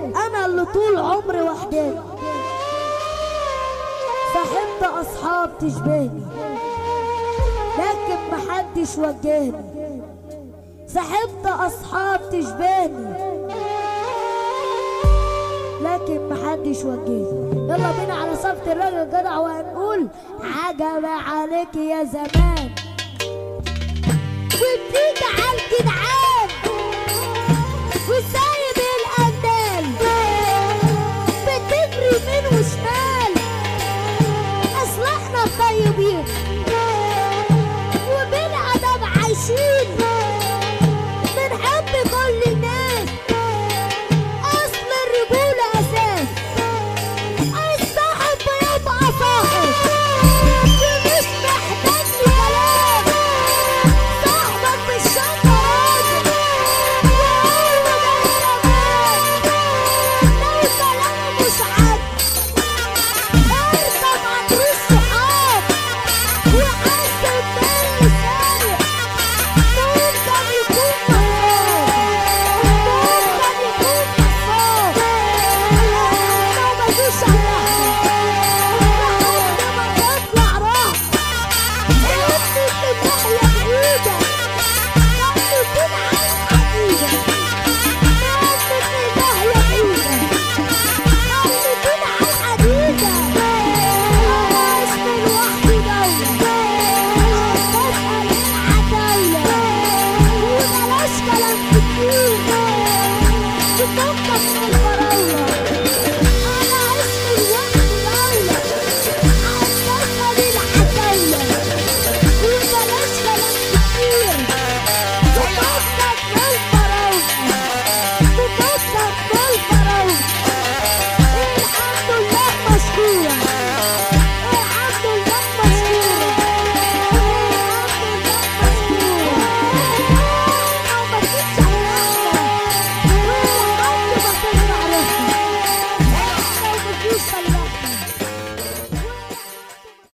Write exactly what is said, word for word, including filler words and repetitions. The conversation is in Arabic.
انا اللي طول عمري وحداني، صاحبت اصحاب تشبهني لكن محدش وجهني، صاحبت اصحاب تشبهني لكن محدش وجهني. يلا بينا على صفة الراجل الجدع وهنقول عجب عليك يا زمان